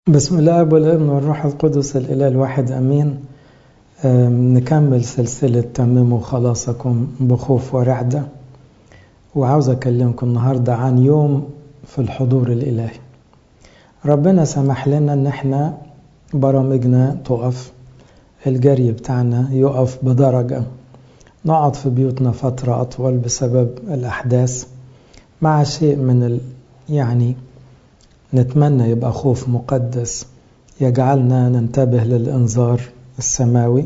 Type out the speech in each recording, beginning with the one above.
بسم الله والابن والروح القدس الإله الواحد أمين. نكمل سلسلة تمموا خلاصكم بخوف ورعدة، وعاوز أكلمكم النهاردة عن يوم في الحضور الإلهي. ربنا سمح لنا أن احنا برامجنا تقف، الجري بتاعنا يقف بدرجة، نقعد في بيوتنا فترة أطول بسبب الأحداث، مع شيء من يعني نتمنى يبقى خوف مقدس يجعلنا ننتبه للإنذار السماوي.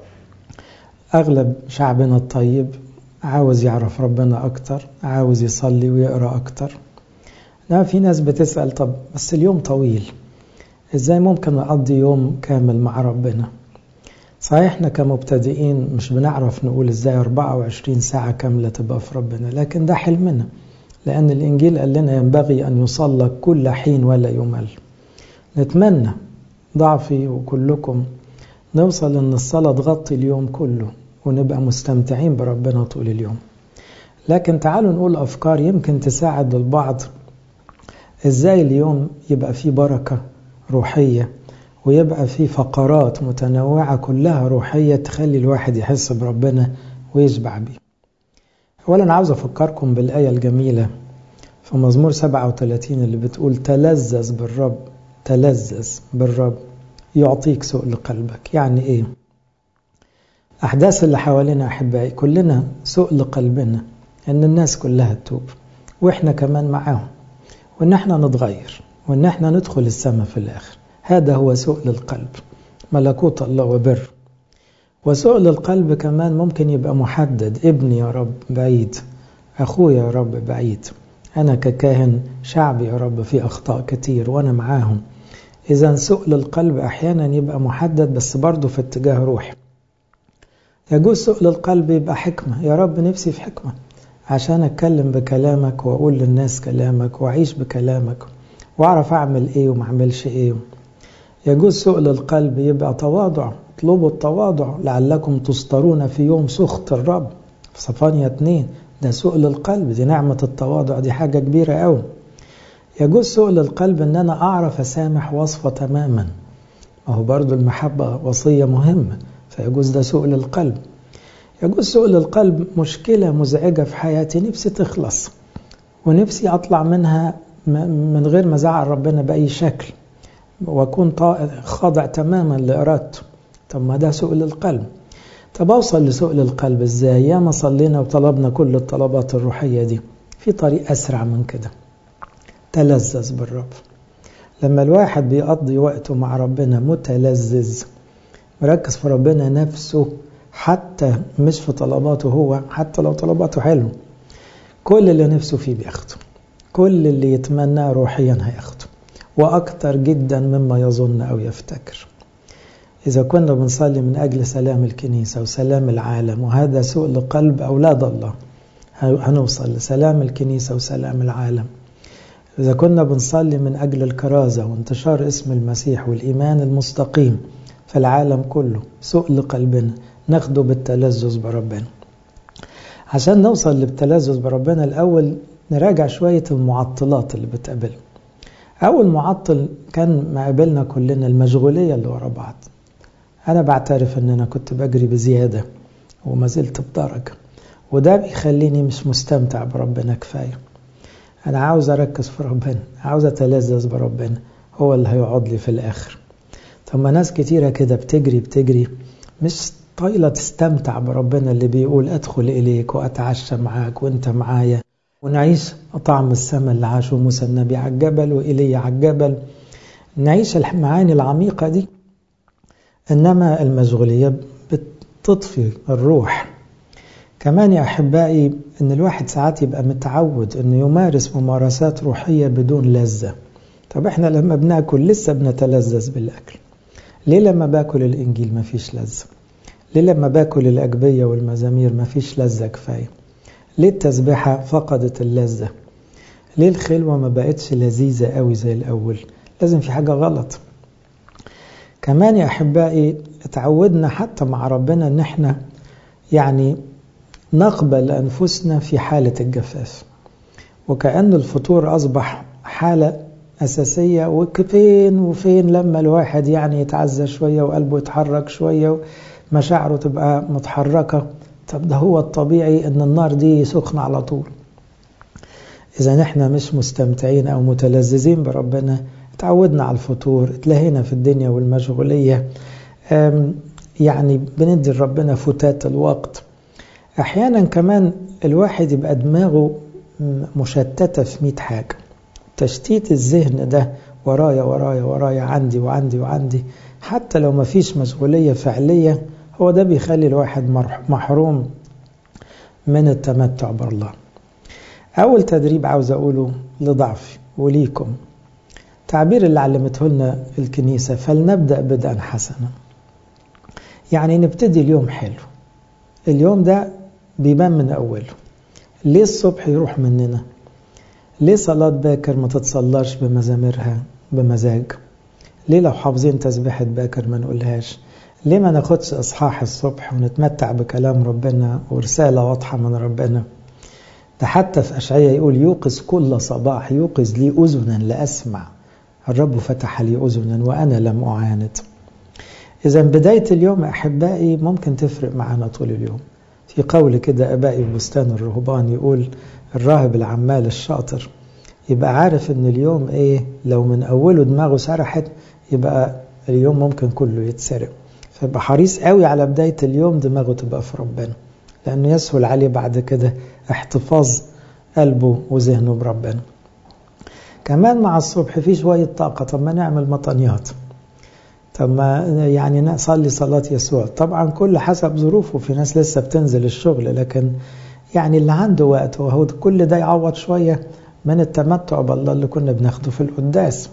أغلب شعبنا الطيب عاوز يعرف ربنا أكتر، عاوز يصلي ويقرأ أكتر. لا، في ناس بتسأل طب بس اليوم طويل، إزاي ممكن أقضي يوم كامل مع ربنا؟ صحيح احنا كمبتدئين مش بنعرف نقول إزاي 24 ساعة كاملة تبقى في ربنا، لكن ده حلمنا، لأن الإنجيل قال لنا ينبغي أن يصلى كل حين ولا يمل. نتمنى ضعفي وكلكم نوصل أن الصلاة تغطي اليوم كله ونبقى مستمتعين بربنا طول اليوم. لكن تعالوا نقول أفكار يمكن تساعد البعض إزاي اليوم يبقى فيه بركة روحية، ويبقى فيه فقرات متنوعة كلها روحية تخلي الواحد يحس بربنا ويشبع بيه. أولا عاوز أفكركم بالآية الجميلة في مزمور 37 اللي بتقول تلذذ بالرب، تلذذ بالرب يعطيك سؤل قلبك. يعني إيه؟ أحداث اللي حوالينا أحبائي كلنا سؤل قلبنا أن الناس كلها تتوب، وإحنا كمان معاهم، وإن إحنا نتغير، وإن إحنا ندخل السماء في الآخر. هذا هو سؤل القلب، ملكوت الله وبر. وسؤل القلب كمان ممكن يبقى محدد، ابني يا رب بعيد، أخويا يا رب بعيد، أنا ككاهن شعبي يا رب في أخطاء كتير وأنا معاهم. إذا سؤل القلب أحيانا يبقى محدد بس برضه في اتجاه روحي. يجوز سؤل القلب يبقى حكمة، يا رب نفسي في حكمة عشان أتكلم بكلامك وأقول للناس كلامك وأعيش بكلامك وأعرف أعمل إيه وما أعملش إيه. يجوز سؤل القلب يبقى تواضع، اطلبوا التواضع لعلكم تسترون في يوم سخط الرب في صفانيا 2. ده سؤل القلب، دي نعمة التواضع، دي حاجة كبيرة قوي. يجوز سؤل القلب ان انا اعرف اسامح وصفة تماما، وهو برضو المحبة وصية مهمة، فيجوز ده سؤل القلب. يجوز سؤل القلب مشكلة مزعجة في حياتي نفسي تخلص ونفسي اطلع منها من غير ما زعل ربنا بأي شكل، واكون خاضع تماما لإرادته. طب ما ده سؤل القلب. طب أوصل لسؤل القلب إزاي؟ ياما صلينا وطلبنا كل الطلبات الروحية دي، في طريق أسرع من كده. تلذذ بالرب. لما الواحد بيقضي وقته مع ربنا متلذذ، مركز في ربنا نفسه، حتى مش في طلباته هو، حتى لو طلباته حلو، كل اللي نفسه فيه بياخده، كل اللي يتمناه روحيا هياخده، وأكتر جدا مما يظن أو يفتكر. إذا كنا بنصلي من أجل سلام الكنيسة وسلام العالم، وهذا سؤل قلب أولاد الله، هنوصل لسلام الكنيسة وسلام العالم. إذا كنا بنصلي من أجل الكرازة وانتشار اسم المسيح والإيمان المستقيم في العالم كله، سؤل قلبنا ناخده بالتلذذ بربنا. عشان نوصل للتلذذ بربنا الأول نراجع شوية المعطلات اللي بتقابلنا. أول معطل كان مقابلنا كلنا المشغولية اللي ورا بعض. أنا بعترف أن أنا كنت بجري بزيادة وما زلت بدرجة، وده بيخليني مش مستمتع بربنا كفاية. أنا عاوز أركز في ربنا، عاوز أتلذذ بربنا، هو اللي هيقعد لي في الآخر. طب ما ناس كتيرة كده بتجري مش طايلة تستمتع بربنا اللي بيقول أدخل إليك وأتعشى معاك وإنت معايا، ونعيش طعم السماء اللي عاشه موسى النبي على الجبل وإيليا على الجبل، نعيش المعاني العميقة دي. إنما المشغولية بتطفي الروح. كمان يا أحبائي إن الواحد ساعات يبقى متعود إنه يمارس ممارسات روحية بدون لذة. طب إحنا لما بناكل لسه بنتلذذ بالأكل، ليه لما باكل الإنجيل ما فيش لذة؟ ليه لما باكل الأجبية والمزامير ما فيش لذة كفاية؟ ليه التسبيحة فقدت اللذة؟ ليه الخلوة ما بقتش لذيذة قوي زي الأول؟ لازم في حاجة غلط. كمان يا أحبائي اتعودنا حتى مع ربنا ان احنا يعني نقبل أنفسنا في حالة الجفاف، وكأن الفطور أصبح حالة أساسية، وفين وفين لما الواحد يعني يتعزى شوية وقلبه يتحرك شوية ومشاعره تبقى متحركة. طب ده هو الطبيعي أن النار دي سخنة على طول. إذا نحن مش مستمتعين أو متلذذين بربنا، تعودنا على الفتور، اتلهينا في الدنيا والمشغولية، يعني بندي لربنا فتات الوقت. أحيانا كمان الواحد يبقى دماغه مشتتة في 100 حاجة، تشتيت الذهن ده ورايا ورايا ورايا، عندي وعندي وعندي، حتى لو ما فيش مشغولية فعلية، هو ده بيخلي الواحد محروم من التمتع بالله. أول تدريب عاوز أقوله لضعفي وليكم، تعبير اللي علمته لنا الكنيسة، فلنبدأ بدءا حسنا. يعني نبتدي اليوم حلو. اليوم ده بيبان من أوله. ليه الصبح يروح مننا؟ ليه صلاة باكر ما تتصلاش بمزاميرها بمزاج؟ ليه لو حافظين تسبيحة باكر ما نقولهاش؟ ليه ما ناخدش إصحاح الصبح ونتمتع بكلام ربنا ورسالة واضحة من ربنا؟ ده حتى في أشعياء يقول يوقظ كل صباح، يوقظ لي أذنا لأسمع، الرب فتح لي أذنا وأنا لم أعاند. إذا بداية اليوم أحبائي ممكن تفرق معنا طول اليوم. في قول كده أبائي في بستان الرهبان يقول الراهب العمال الشاطر يبقى عارف إن اليوم إيه، لو من أوله دماغه سرحت يبقى اليوم ممكن كله يتسرق. فيبقى حريص قوي على بداية اليوم دماغه تبقى في ربنا، لأنه يسهل عليه بعد كده احتفاظ قلبه وذهنه بربنا. كمان مع الصبح في شوية طاقة، طب ما نعمل مطنيات، طب ما يعني نصلي صلاة يسوع. طبعا كل حسب ظروفه، في ناس لسه بتنزل الشغل، لكن يعني اللي عنده وقت وهو كل ده يعوض شوية من التمتع بالله اللي كنا بناخده في القداس.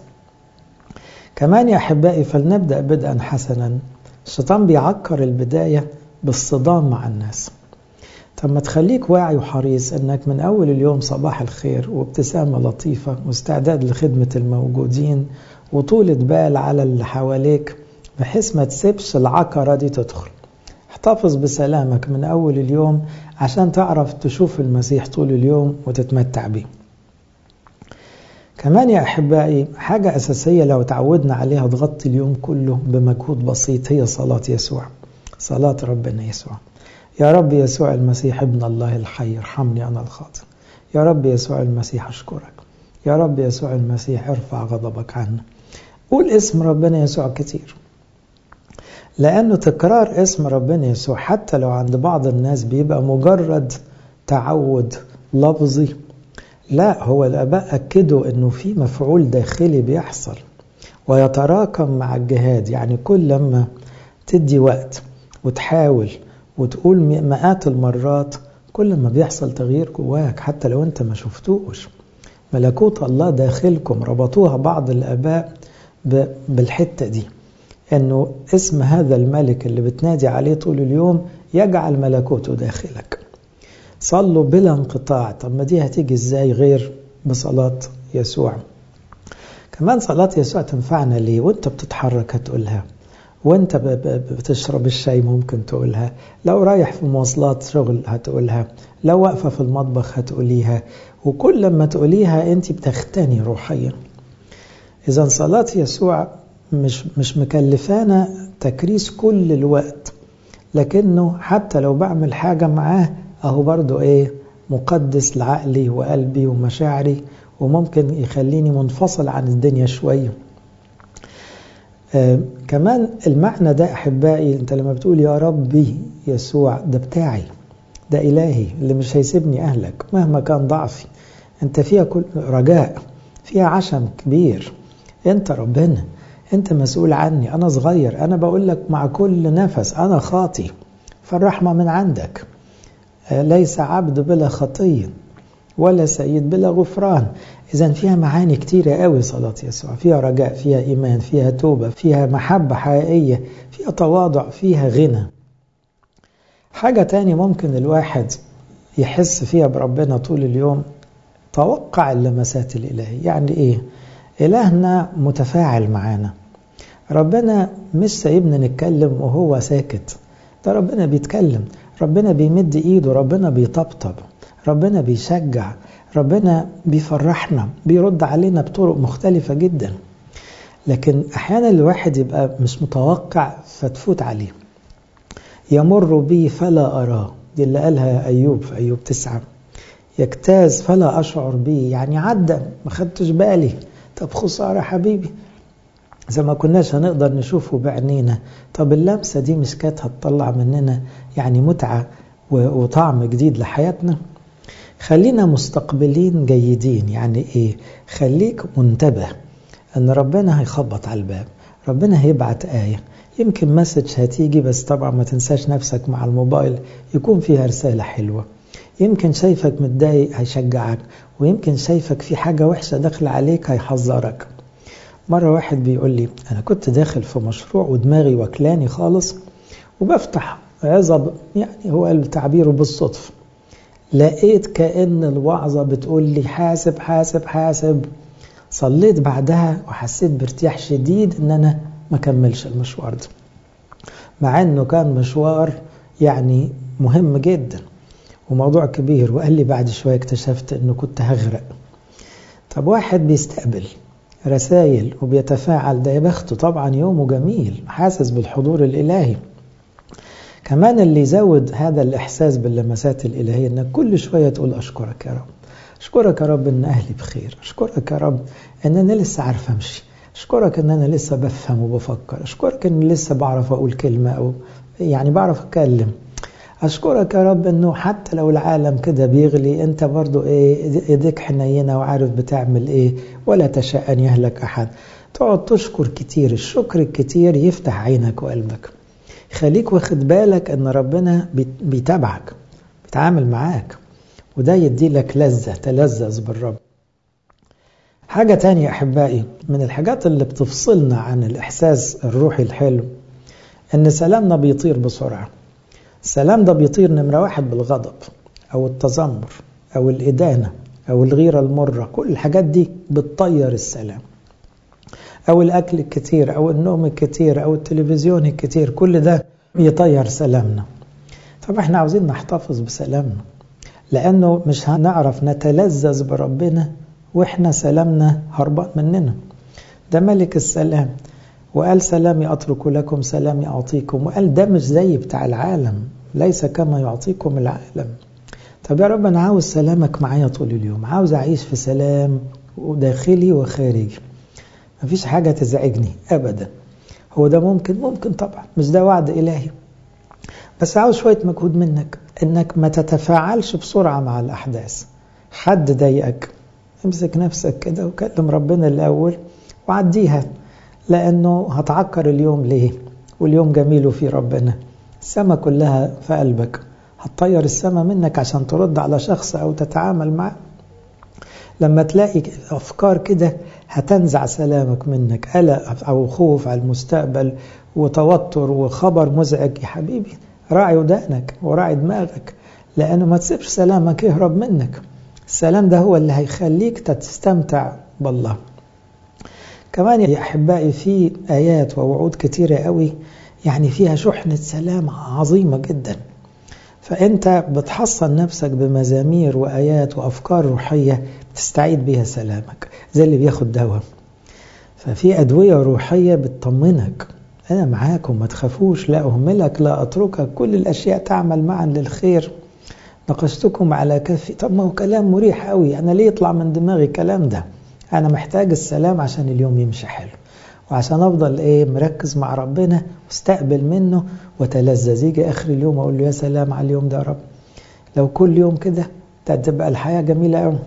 كمان يا أحبائي فلنبدأ بدءا حسنا. الشيطان بيعكر البداية بالصدام مع الناس. طب ما تخليك واعي وحريص انك من اول اليوم صباح الخير وابتسامة لطيفة واستعداد لخدمة الموجودين وطولة بال على اللي حواليك، بحيث ما تسيبش العكرة دي تدخل. احتفظ بسلامك من اول اليوم عشان تعرف تشوف المسيح طول اليوم وتتمتع بيه. كمان يا أحبائي حاجة أساسية لو تعودنا عليها تغطي اليوم كله بمجهود بسيط، هي صلاة يسوع، صلاة ربنا يسوع. يا رب يسوع المسيح ابن الله الحي ارحمني أنا الخاطئ. يا رب يسوع المسيح أشكرك. يا رب يسوع المسيح ارفع غضبك عنا. قول اسم ربنا يسوع كتير، لأنه تكرار اسم ربنا يسوع حتى لو عند بعض الناس بيبقى مجرد تعود لفظي، لا، هو الآباء أكدوا أنه في مفعول داخلي بيحصل ويتراكم مع الجهاد. يعني كل لما تدي وقت وتحاول وتقول مئات المرات، كل ما بيحصل تغيير جواك حتى لو انت ما شفتوش. ملكوت الله داخلكم، ربطوها بعض الآباء بالحتة دي، انه اسم هذا الملك اللي بتنادي عليه طول اليوم يجعل ملكوته داخلك. صلوا بلا انقطاع. طب ما دي هتيجي ازاي غير بصلاة يسوع؟ كمان صلاة يسوع تنفعنا ليه؟ وانت بتتحرك هتقولها، وانت بتشرب الشاي ممكن تقولها، لو رايح في مواصلات شغل هتقولها، لو واقفة في المطبخ هتقوليها، وكل لما تقوليها انت بتختني روحيا. اذا صلاة يسوع مش مكلفانا تكريس كل الوقت، لكنه حتى لو بعمل حاجة معاه اهو برضو ايه، مقدس لعقلي وقلبي ومشاعري، وممكن يخليني منفصل عن الدنيا شوية. كمان المعنى ده أحبائي، أنت لما بتقول يا ربي يسوع، ده بتاعي، ده إلهي اللي مش هيسيبني أهلك مهما كان ضعفي. أنت فيها كل رجاء، فيها عشم كبير، أنت ربنا، أنت مسؤول عني، أنا صغير، أنا بقول لك مع كل نفس أنا خاطي، فالرحمة من عندك. ليس عبد بلا خطية ولا سيد بلا غفران. إذن فيها معاني كتيرة قوي صلاة يسوع، فيها رجاء، فيها إيمان، فيها توبة، فيها محبة حقيقية، فيها تواضع، فيها غنى. حاجة تاني ممكن الواحد يحس فيها بربنا طول اليوم، توقع اللمسات الإلهية. يعني إيه؟ إلهنا متفاعل معانا. ربنا مش سايبنا نتكلم وهو ساكت، ده ربنا بيتكلم، ربنا بيمد إيده، ربنا بيطبطب، ربنا بيشجع، ربنا بيفرحنا، بيرد علينا بطرق مختلفة جدا، لكن أحيانا الواحد يبقى مش متوقع فتفوت عليه. يمر بي فلا أراه، دي اللي قالها أيوب في أيوب 9. يجتاز فلا أشعر بي، يعني عدى ما خدتش بالي. طب خسارة حبيبي، زي ما كناش هنقدر نشوفه بعينينا. طب اللمسة دي مش كانت هتطلع مننا يعني متعة وطعم جديد لحياتنا؟ خلينا مستقبلين جيدين. يعني ايه؟ خليك منتبه ان ربنا هيخبط على الباب، ربنا هيبعت آية، يمكن مسج هتيجي، بس طبعا ما تنساش نفسك مع الموبايل يكون فيها رسالة حلوة. يمكن شايفك متضايق هيشجعك، ويمكن شايفك في حاجة وحشة داخل عليك هيحذرك. مرة واحد بيقول لي أنا كنت داخل في مشروع ودماغي وكلاني خالص، وبفتح عظة، يعني هو قال تعبيره بالصدفة، لقيت كأن الوعظة بتقول لي حاسب حاسب حاسب. صليت بعدها وحسيت بارتياح شديد ان انا ما كملش المشوار ده، مع انه كان مشوار يعني مهم جدا وموضوع كبير. وقال لي بعد شوية اكتشفت انه كنت هغرق. طب واحد بيستقبل رسائل وبيتفاعل، ده يا بخته طبعا، يومه جميل، حاسس بالحضور الالهي. كمان اللي يزود هذا الإحساس باللمسات الإلهية إنك كل شوية تقول أشكرك يا رب، أشكرك يا رب إن أهلي بخير، أشكرك يا رب إن أنا لسه عارف أمشي، أشكرك إن أنا لسه بفهم وبفكر، أشكرك إن لسه بعرف أقول كلمة أو يعني بعرف أتكلم، أشكرك يا رب إنه حتى لو العالم كده بيغلي أنت برضو إيديك حنينة وعارف بتعمل إيه، ولا تشاء أن يهلك أحد. تقعد تشكر كتير، الشكر الكتير يفتح عينك وقلبك، خليك واخد بالك ان ربنا بيتابعك، بيتعامل معاك، وده يدي لك لذة، تلذذ بالرب. حاجة تانية أحبائي من الحاجات اللي بتفصلنا عن الإحساس الروحي الحلو، ان سلامنا بيطير بسرعة. السلام ده بيطير نمرة 1 بالغضب أو التذمر أو الإدانة أو الغيرة المرة، كل الحاجات دي بتطير السلام. أو الأكل الكتير أو النوم الكتير أو التلفزيون الكتير، كل ده يطير سلامنا. طب احنا عاوزين نحتفظ بسلامنا، لأنه مش هنعرف نتلذذ بربنا وإحنا سلامنا هربان مننا. ده ملك السلام، وقال سلامي أترك لكم سلامي أعطيكم، وقال ده مش زي بتاع العالم، ليس كما يعطيكم العالم. طب يا رب أنا عاوز سلامك معايا طول اليوم، عاوز أعيش في سلام داخلي وخارجي، مفيش حاجة تزعجني أبدا. هو ده ممكن طبعا، مش ده وعد إلهي، بس عاوز شوية مجهود منك، إنك ما تتفاعلش بسرعة مع الأحداث. حد ضايقك امسك نفسك كده وكلم ربنا الأول وعديها، لأنه هتعكر اليوم ليه؟ واليوم جميل في ربنا، السما كلها في قلبك، هتطير السما منك عشان ترد على شخص أو تتعامل معه. لما تلاقي أفكار كده هتنزع سلامك منك، قلق أو خوف على المستقبل وتوتر وخبر مزعج، يا حبيبي راعي ودانك وراعي دماغك، لأنه ما تسيبش سلامك يهرب منك. السلام ده هو اللي هيخليك تستمتع بالله. كمان يا أحبائي في آيات ووعود كتيرة قوي يعني فيها شحنة سلام عظيمة جدا، فأنت بتحصن نفسك بمزامير وآيات وأفكار روحية تستعيد بها سلامك، زي اللي بياخد دواء. ففي أدوية روحية بتطمنك، أنا معاكم ما تخافوش، لا أهملك لا أتركك، كل الأشياء تعمل معا للخير، نقشتكم على كفي. طب ما هو كلام مريح قوي، أنا ليه يطلع من دماغي الكلام ده؟ أنا محتاج السلام عشان اليوم يمشي حلو، وعشان أفضل مركز مع ربنا واستقبل منه وتلذذ. يجي آخر اليوم أقول له يا سلام على اليوم ده يا رب، لو كل يوم كده تبقى الحياة جميلة قوي.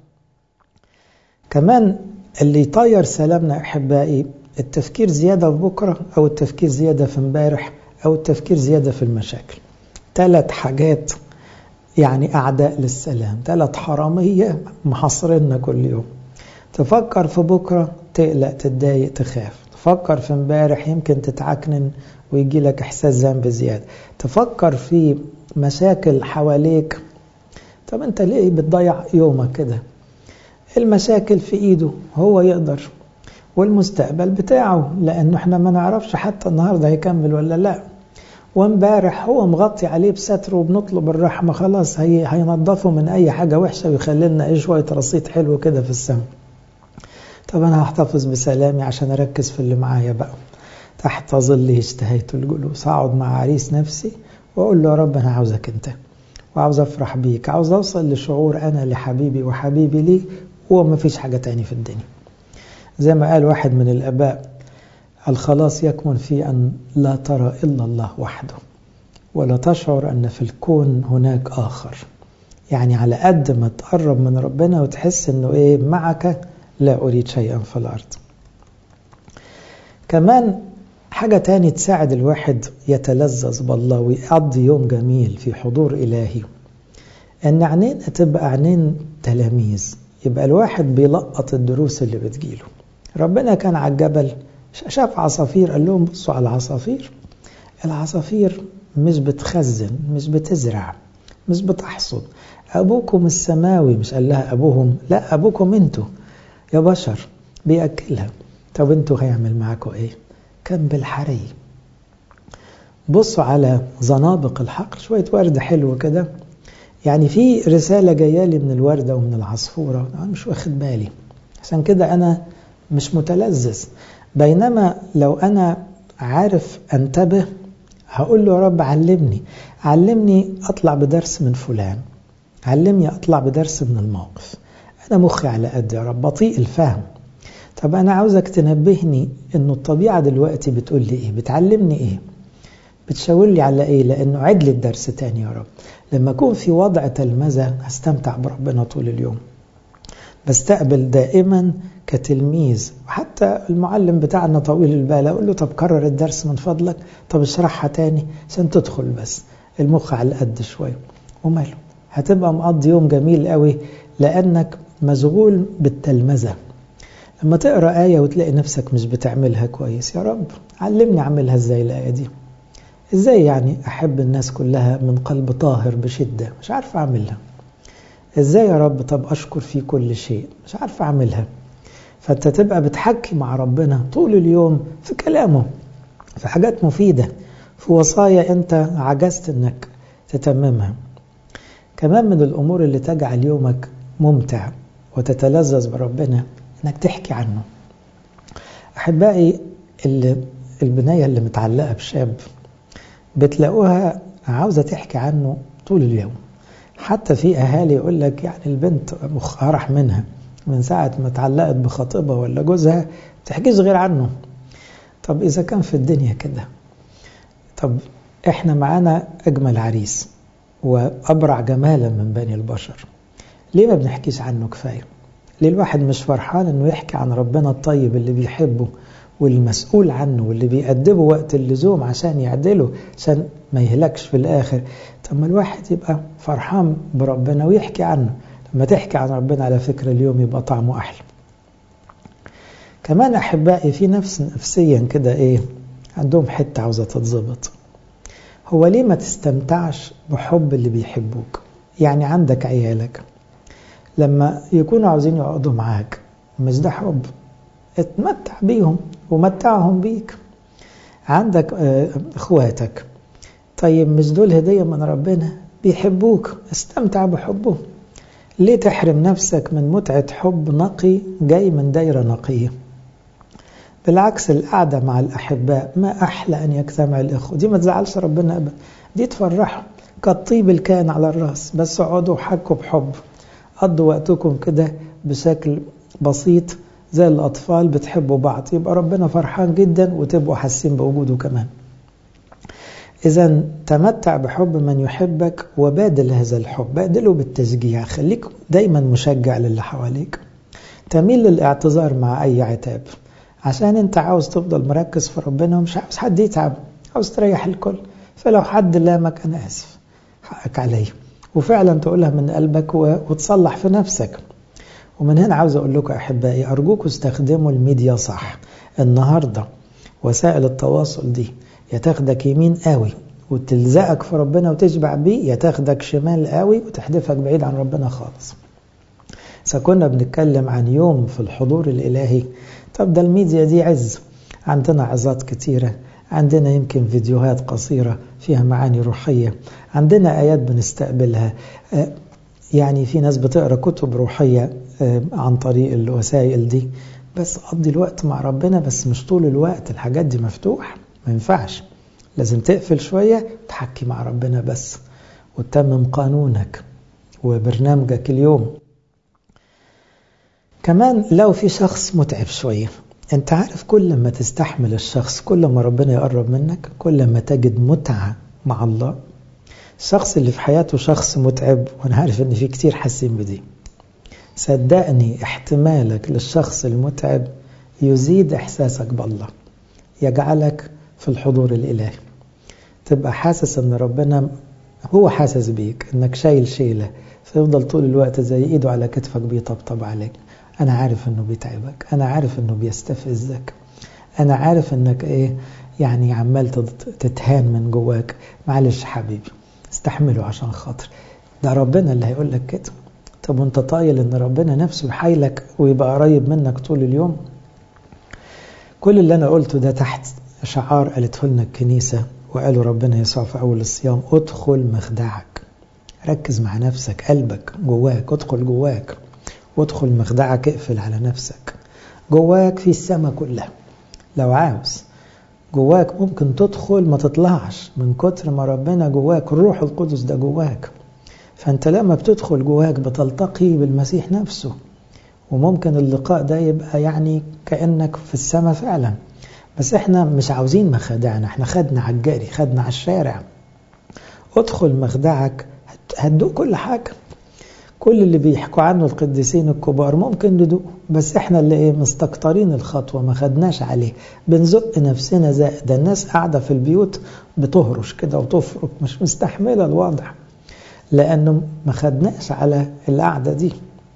كمان اللي يطير سلامنا أحبائي التفكير زيادة في بكرة، أو التفكير زيادة في امبارح، أو التفكير زيادة في المشاكل. 3 حاجات يعني أعداء للسلام، 3 حرامية محاصريننا كل يوم. تفكر في بكرة تقلق تتضايق تخاف، تفكر في امبارح يمكن تتعكنن ويجي لك إحساس ذنب زيادة، تفكر في مشاكل حواليك. طب أنت ليه بتضيع يومك كده؟ المشاكل في إيده، هو يقدر، والمستقبل بتاعه، لأنه احنا ما نعرفش حتى النهاردة هيكمل ولا لا. وامبارح هو مغطي عليه بستر وبنطلب الرحمة، خلاص هينضفه من أي حاجة وحشة ويخلي لنا شوية رصيد حلو كده في السماء. طب أنا هحتفظ بسلامي عشان أركز في اللي معايا بقى. تحت ظله اشتهيت الجلوس، أقعد مع عريس نفسي وأقول له يا رب أنا عاوزك أنت، وعاوز أفرح بيك، عاوز أوصل لشعور أنا لحبيبي وحبيبي لي وما فيش حاجة تاني في الدنيا. زي ما قال واحد من الآباء: الخلاص يكمن في أن لا ترى إلا الله وحده، ولا تشعر أن في الكون هناك آخر. يعني على قد ما تقرب من ربنا وتحس أنه معك، لا أريد شيئا في الأرض. كمان حاجة تاني تساعد الواحد يتلذذ بالله ويقضي يوم جميل في حضور إلهي، أن عينين تبقى عينين تلاميذ، يبقى الواحد بيلقط الدروس اللي بتجيله. ربنا كان على الجبل شاف عصافير، قال لهم بصوا على العصافير. العصافير مش بتخزن، مش بتزرع، مش بتحصد. أبوكم السماوي، مش قال لها أبوهم، لا أبوكم انتوا يا بشر بيأكلها. طب انتوا هيعمل معاكم ايه؟ كان بالحري. بصوا على زنابق الحقل، شوية ورد حلو كده، يعني في رسالة جايالي من الوردة ومن العصفورة، أنا مش واخد بالي، عشان كده أنا مش متلذذ. بينما لو أنا عارف أنتبه هقول له يا رب علمني أطلع بدرس من فلان، علمني أطلع بدرس من الموقف. أنا مخي على قد يا رب، بطيء الفهم. طب أنا عاوزك تنبهني إنه الطبيعة دلوقتي بتقول لي إيه، بتعلمني إيه، بتشاور لي على إيه، لأنه عد لي الدرس تاني يا رب. لما أكون في وضع تلمذة هستمتع بربنا طول اليوم، بستقبل دائما كتلميذ. وحتى المعلم بتاعنا طويل البال أقول له طب كرر الدرس من فضلك، طب اشرحها تاني عشان تدخل، بس المخ على قد شوية وماله، هتبقى مقضي يوم جميل قوي لأنك مشغول بالتلمذة. لما تقرأ آية وتلاقي نفسك مش بتعملها كويس، يا رب علمني أعملها إزاي الآية دي، إزاي يعني أحب الناس كلها من قلب طاهر بشدة، مش عارف أعملها إزاي يا رب. طب أشكر في كل شيء، مش عارف أعملها. فأنت تبقى بتحكي مع ربنا طول اليوم في كلامه، في حاجات مفيدة، في وصايا أنت عجزت أنك تتممها. كمان من الأمور اللي تجعل يومك ممتع وتتلذذ بربنا أنك تحكي عنه. أحبائي، البناية اللي متعلقة بشاب بتلاقوها عاوزة تحكي عنه طول اليوم. حتى في أهالي يقول لك يعني البنت مخها راح منها من ساعة ما اتعلقت بخطيبها ولا جوزها، تحكيش غير عنه. طب إذا كان في الدنيا كده، طب إحنا معانا أجمل عريس وأبرع جمالا من بني البشر، ليه ما بنحكيش عنه كفاية؟ ليه الواحد مش فرحان إنه يحكي عن ربنا الطيب اللي بيحبه والمسؤول عنه واللي بيأدبه وقت اللزوم عشان يعدله، عشان ما يهلكش في الآخر؟ طب ما الواحد يبقى فرحان بربنا ويحكي عنه. لما تحكي عن ربنا على فكرة اليوم يبقى طعمه أحلى. كمان أحبائي، في نفسيا كده عندهم حتة عاوزة تتظبط. هو ليه ما تستمتعش بحب اللي بيحبوك؟ يعني عندك عيالك لما يكونوا عاوزين يقعدوا معاك، مش ده حب؟ اتمتع بيهم ومتعهم بيك. عندك اخواتك، طيب مش دول هدية من ربنا؟ بيحبوك، استمتع بحبه. ليه تحرم نفسك من متعة حب نقي جاي من دايرة نقية؟ بالعكس، القعدة مع الأحباء ما أحلى أن يجتمع الإخوة، دي ما تزعلش ربنا أبدا، دي تفرحه كالطيب الكان على الرأس. بس اقعدوا وحكوا بحب، قضوا وقتكم كده بشكل بسيط زي الأطفال بتحبوا بعض، يبقى ربنا فرحان جدا وتبقوا حاسين بوجوده كمان. إذا تمتع بحب من يحبك وبادل هذا الحب، بادله بالتشجيع، خليك دايما مشجع للي حواليك. تميل للاعتذار مع أي عتاب، عشان انت عاوز تفضل مركز في ربنا ومش عاوز حد يتعب، عاوز تريح الكل. فلو حد لامك أنا آسف، حقك علي، وفعلا تقولها من قلبك وتصلح في نفسك. ومن هنا عاوز أقول لكم أحبائي، أرجوكم استخدموا الميديا صح. النهاردة وسائل التواصل دي يا تاخدك يمين قوي وتلزقك في ربنا وتشبع بيه، يا تاخدك شمال قوي وتحدفك بعيد عن ربنا خالص. كنا بنتكلم عن يوم في الحضور الإلهي، طب ده الميديا دي عز، عندنا عظات كتيرة، عندنا يمكن فيديوهات قصيرة فيها معاني روحية، عندنا آيات بنستقبلها، يعني في ناس بتقرأ كتب روحية عن طريق الوسائل دي. بس قضي الوقت مع ربنا، بس مش طول الوقت. الحاجات دي مفتوح، ما ينفعش. لازم تقفل شوية، تحكي مع ربنا بس، وتتمم قانونك وبرنامجك اليوم. كمان لو في شخص متعب شوية، انت عارف كل ما تستحمل الشخص كل ما ربنا يقرب منك، كل ما تجد متعة مع الله. الشخص اللي في حياته شخص متعب، وانا عارف ان في كتير حاسين بدي، صدقني احتمالك للشخص المتعب يزيد احساسك بالله، يجعلك في الحضور الالهي، تبقى حاسس ان ربنا هو حاسس بيك، انك شايل شيلة، فيفضل طول الوقت زي ايده على كتفك بيطبطب عليك. انا عارف انه بيتعبك، انا عارف انه بيستفزك، انا عارف انك يعني عمال تتهان من جواك. معلش حبيبي، استحمله عشان خاطر ده ربنا اللي هيقول لك كده. طب وانت طايل ان ربنا نفسه يحايلك ويبقى قريب منك طول اليوم؟ كل اللي انا قلته ده تحت شعار قالته لنا الكنيسة وقالوا ربنا يسوع في اول الصيام: ادخل مخدعك. ركز مع نفسك، قلبك جواك، ادخل جواك وادخل مخدعك، اقفل على نفسك. جواك في السماء كلها لو عاوز، جواك ممكن تدخل ما تطلعش من كتر ما ربنا جواك، الروح القدس ده جواك. فانت لما بتدخل جواك بتلتقي بالمسيح نفسه، وممكن اللقاء ده يبقى يعني كأنك في السماء فعلا. بس احنا مش عاوزين مخادعنا، احنا خدنا على الجري، خدنا على الشارع. ادخل مخدعك، هتدوق كل حاجة. كل اللي بيحكوا عنه القديسين الكبار ممكن ندوق، بس احنا اللي مستكترين الخطوة ما خدناش عليه، بنزق نفسنا زائد. ده الناس قاعدة في البيوت بتهرش كده وتفرق، مش مستحملة الوضع، لأنه ما خدناش على القعدة دي.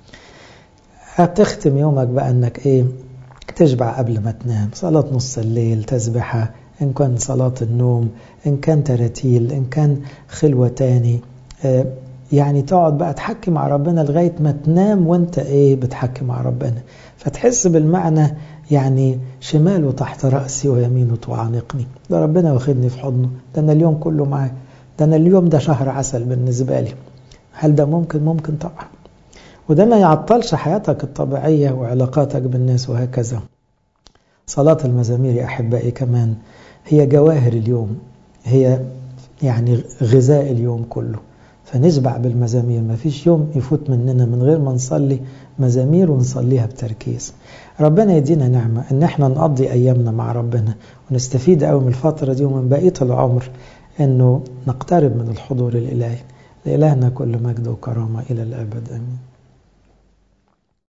هتختم يومك بقى انك تشبع قبل ما تنام، صلاة نص الليل، تسبحة، ان كان صلاة النوم، ان كان تراتيل، ان كان خلوة تاني، يعني تقعد بقى تحكي مع ربنا لغاية ما تنام وانت بتحكي مع ربنا، فتحس بالمعنى. يعني شماله تحت رأسي ويمينه تعانقني، ده ربنا واخدني في حضنه، ده انا اليوم كله معاه، ده انا اليوم ده شهر عسل بالنسبة لي. هل ده ممكن؟ ممكن طبعا. وده ما يعطلش حياتك الطبيعية وعلاقاتك بالناس وهكذا. صلاة المزامير يا أحبائي كمان هي جواهر اليوم، هي يعني غذاء اليوم كله. فنشبع بالمزامير، ما فيش يوم يفوت مننا من غير ما نصلي مزامير ونصليها بتركيز. ربنا يدينا نعمة ان احنا نقضي ايامنا مع ربنا، ونستفيد قوي من الفترة دي ومن بقية العمر انه نقترب من الحضور الالهي. لإلهنا كل مجد وكرامة الى الابد، امين.